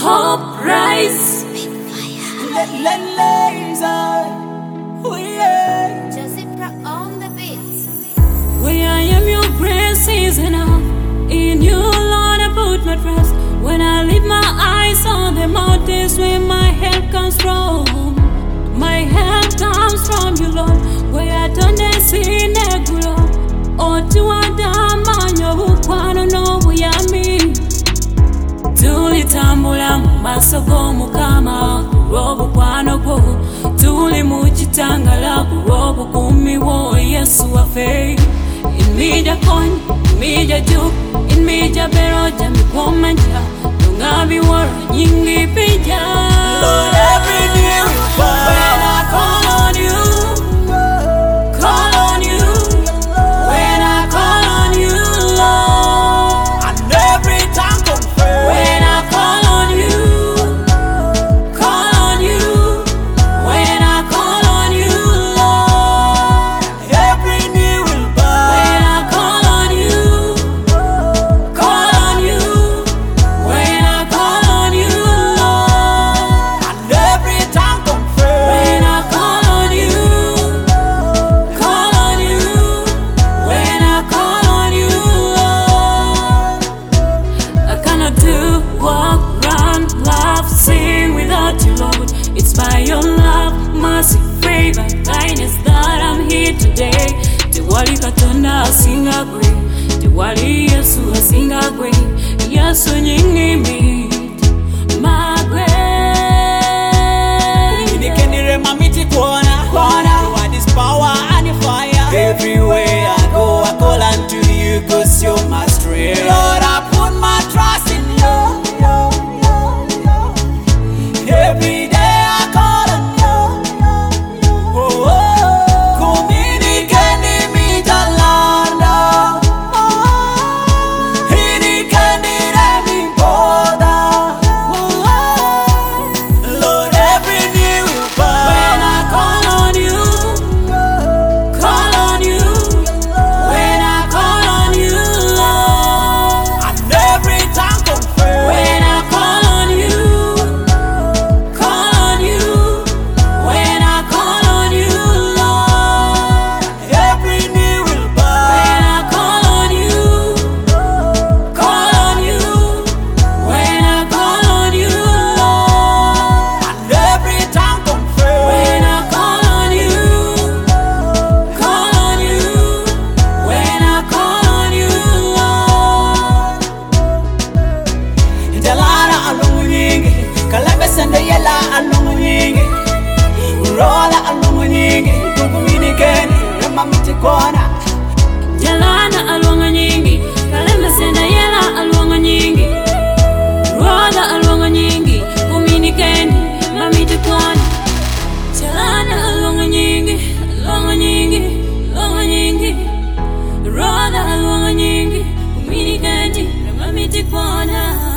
Hope rise. Laser. Oh yeah. Joseph on the beats. Where I am, your grace is enough. In you, Lord, I put my trust. When I lift my eyes on the mountains, where my help comes from. My help comes from you, Lord. Where I don't see negulo. Oh, to Adama, your bukwano no buyami. Tulitambula masogo mukama robo kwano go. Tuli mujitangala robo kumi wo Yesu afe. In media coin, media joke, in media bero jami komanja. Tungabi woro nyingi pija. Lord, every day we find. When I call on you, call on you. When I call on you, Lord. And every time confess. When I call on you, call on you. When I call on you, Lord. Every knee will bow. When I call on you, call on you. When I call on you, Lord. And every time confess. When I call on you, call on you. When I call on you, Lord. I cannot do, walk, run, laugh, sing without you, Lord. It's by your love, mercy, favor, kindness that I'm here today. Tewali katonda asinga gwe, tewali Yesu asinga gwe, Yesu nyingimi magwe. Nikenire mamiti kwana. You are this power and the fire. Everywhere I go, I call unto you, 'cause you're my strength. Lord, I put my trust in you. Every day I call on you. Oh, oh. Kuminikeni mitalanda. Hinikenire mipoda. Lord, every knee will bow. When I call on you, call on you. When I call on you, Lord. And every time confess. When I call on you, call on you. When I call on you, Lord. Every knee will bow. When I call on you, call on you. When I call on you, Lord. And every time confess. When I call on you, call on you. When I call on you, Lord. Jalana alungu nyingi, kalambe sende yela alungu nyingi, rola alungu nyingi, kuminikeni mamiti kwana. Jalana alwanga nyingi, kalembe senda yela alwanga nyingi. Roda alwanga nyingi, kuminikeni mamiti kwana. Jalana alwanga nyingi, alwanga nyingi, alwanga nyingi. Roda alwanga nyingi, kuminikeni mamiti kwana.